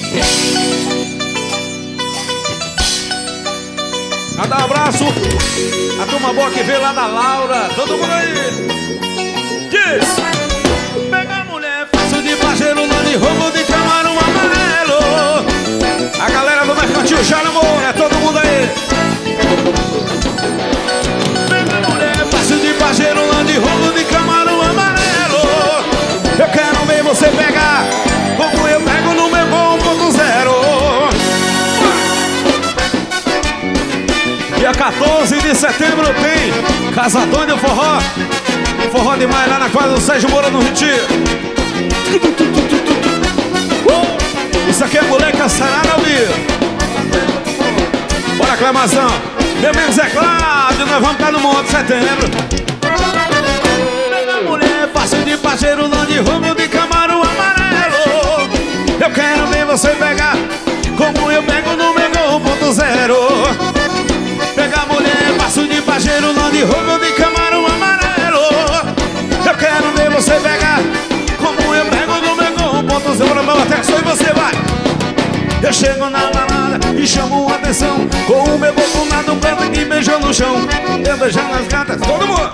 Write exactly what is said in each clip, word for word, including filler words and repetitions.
Manda um abraço a turma boa que veio lá da Laura. Todo mundo aí. Diz: pega a mulher, faço de pajeiro, lá de roubo de camarão amarelo. A galera do Mercantil já namorou, é todo mundo aí. Pega a mulher, faço de pajeiro, lá de roubo de camarão amarelo. Eu quero ver você pegar como eu pego no meu um ponto zero. Dia quatorze de setembro tem Casadão do Forró. Forró demais lá na quadra do Sérgio Moura no Retiro. uh! Isso aqui é moleque sarada ao vivo. Bora, aclamação. Meu amigo Zé Cláudio, nós vamos estar no Monte de Setembro. Pega mulher, fácil de parceiro, não de rumo de camarão amarelo. Eu quero ver você pegar como eu pego no meu um ponto zero. Pega mulher, passo de pajeiro, não de roubo de camarão amarelo. Eu quero ver você pegar como eu pego no meu um ponto zero. Meu até só e você vai. Eu chego na balada e chamo a atenção com o meu corpo na dubleta e beijando no chão. Eu beijando as gatas, todo mundo.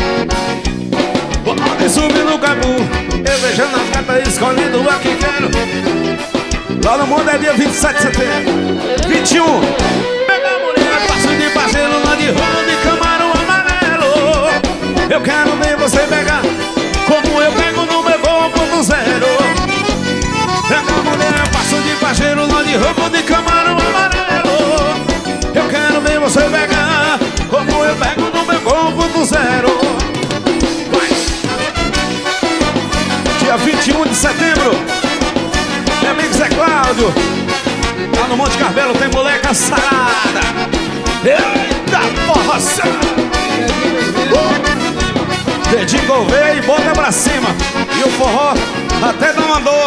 Pode subir no capu, eu beijando as gatas, escolhendo a que quero. Lá no mundo é dia vinte e sete de setembro. vinte e um. De parceiro lá de rolo de camarão amarelo. Eu quero ver você pegar como eu pego no meu um ponto zero. Pega a mulher, passo de parceiro lá de rolo de camarão amarelo. Eu quero ver você pegar como eu pego no meu um ponto zero. Vai. Dia vinte e um de setembro, meu amigo Zé Cláudio, lá no Monte Carmelo tem moleca sarada. Eita porra! uh! Dedinho Gouveia e bota pra cima. E o forró até não mandou.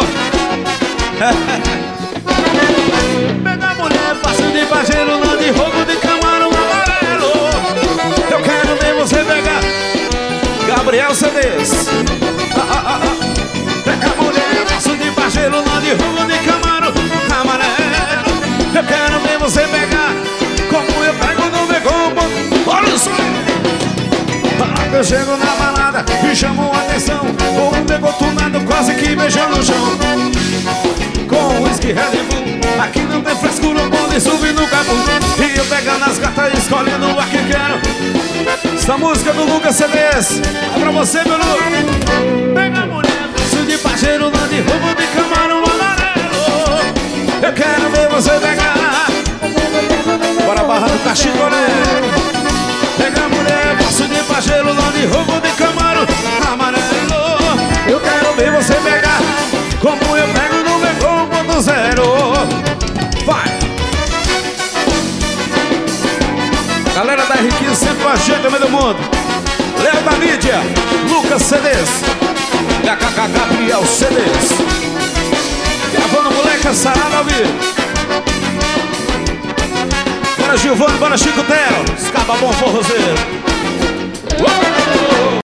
Pega a mulher, fácil de pajeiro, lá de roubo de camarão amarelo. Eu quero ver você pegar Gabriel Cedês. ah, ah, ah, ah. Pega a mulher, fácil de pajeiro, lá de roubo de camarão amarelo. Eu quero ver você pegar como eu pego no meu corpo. Olha isso! Eu chego na balada e chamo a atenção com o meu tunado quase que beijando no chão. Com whisky Red Bull, aqui não tem frescura, pode subir no capu. E eu pegando as gatas e escolhendo a que quero. Essa música do Lucas C Ds é pra você, meu Lu. Pega a mulher, passo de pajeiro, lá de roubo de camarão amarelo. Eu quero ver você pegar. Bora barra do Caxicoré. Pega a mulher, passo de pajeiro, lá de roubo de camarão amarelo. Eu quero ver você pegar como eu pego no meu um ponto zero. Vai! Galera da R quinze sempre com a gente, meio do mundo. Léo da mídia, Lucas C Ds, H K K Gabriel C Ds. Gravando moleca sarada ao vivo. Bora Gilvano, bora Chico Tel, Escaba bom forrozeiro.